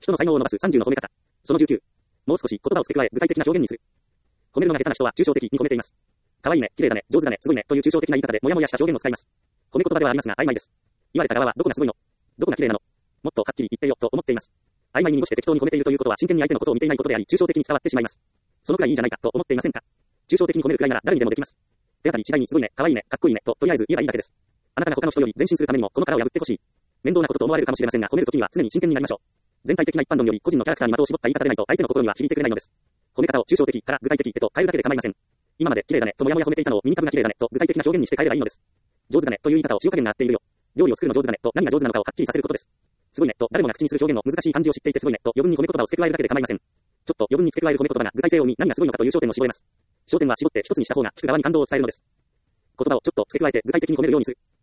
人の才能を伸ばす30の褒め方。その19。もう少し言葉を付け加え具体的な表現にする。褒めるのが下手な人は抽象的に褒めています。可愛いね、綺麗だね、上手だね、すごいねという抽象的な言い方でもやもやした表現を使います。褒め言葉ではありますが曖昧です。言われた側はどこがすごいの？どこが綺麗なの？もっとはっきり言ってよと思っています。曖昧に濁して適当に褒めているということは真剣に相手のことを見ていないことであり抽象的に伝わってしまいます。そのくらいいいじゃないかと思っていませんか？抽象的に褒めるくらいなら誰にでもできます。手当たり次第にすごいね、可愛いね、かっこいいねととりあえず言えばいいだけです。あなたが他の人より前進するためにもこの殻を破ってほしい。面倒なことと思われるかもしれませんが褒めるときには常に真剣になりましょう。全体的な一般論より個人のキャラクターに的を絞った言い方でないと相手の心には響いてくれないのです。褒め方を抽象的から具体的へと変えるだけで構いません。今まで綺麗だねともやもや褒めていたのを耳たぶが綺麗だねと具体的な表現にして変えればいいのです。上手だねという言い方を塩加減が合っているよ。料理を作るの上手だねと何が上手なのかをはっきりさせることです。すごいねと誰もが口にする表現の難しい漢字を知っていてすごいねと余分に褒め言葉を付け加えるだけで構いません。ちょっと余分に付け加える褒め言葉が具体性を生み何がすごいのかという焦点を絞れます。焦点は絞って一つにした方が聞く側に感動を伝えるのです。言葉をちょっと付け加えて具体的に褒めるようにする。